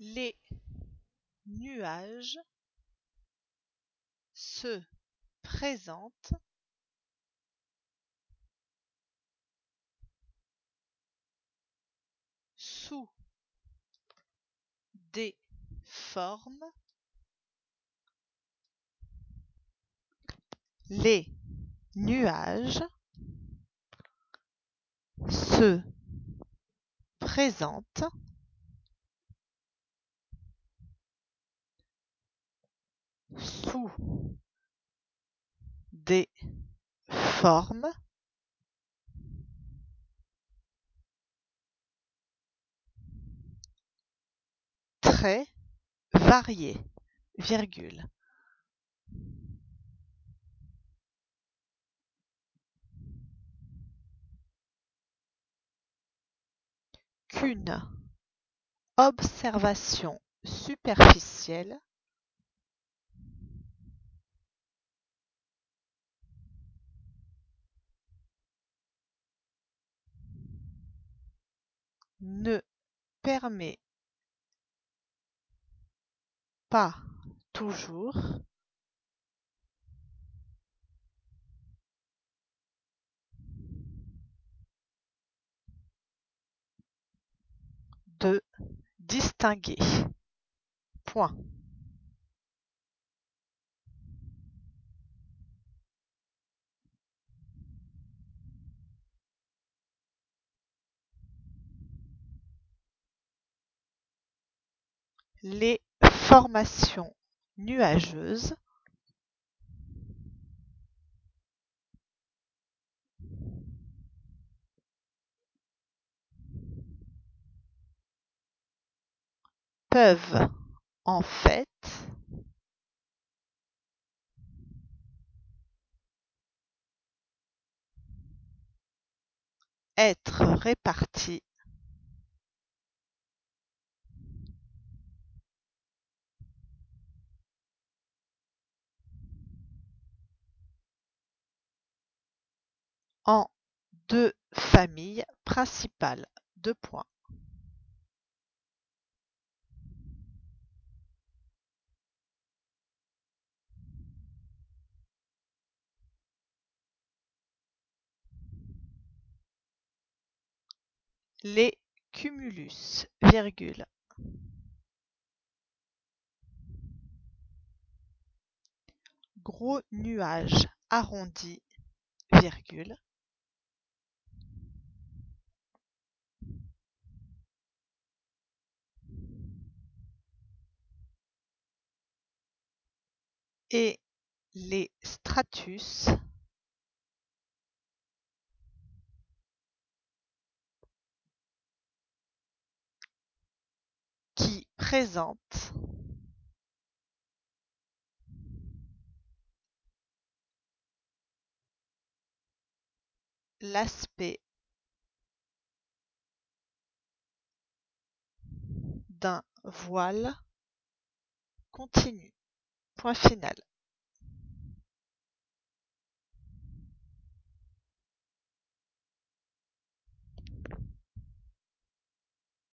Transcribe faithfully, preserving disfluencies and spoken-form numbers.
Les nuages se présentent sous des formes. Les nuages se présentent sous des formes très variées, virgule. Qu'une observation superficielle ne permet pas toujours de distinguer. Point. Les formations nuageuses peuvent en fait être réparties en deux familles principales. Deux points. Les cumulus, virgule. Gros nuages arrondis, virgule. Et les stratus qui présentent l'aspect d'un voile continu. Point final.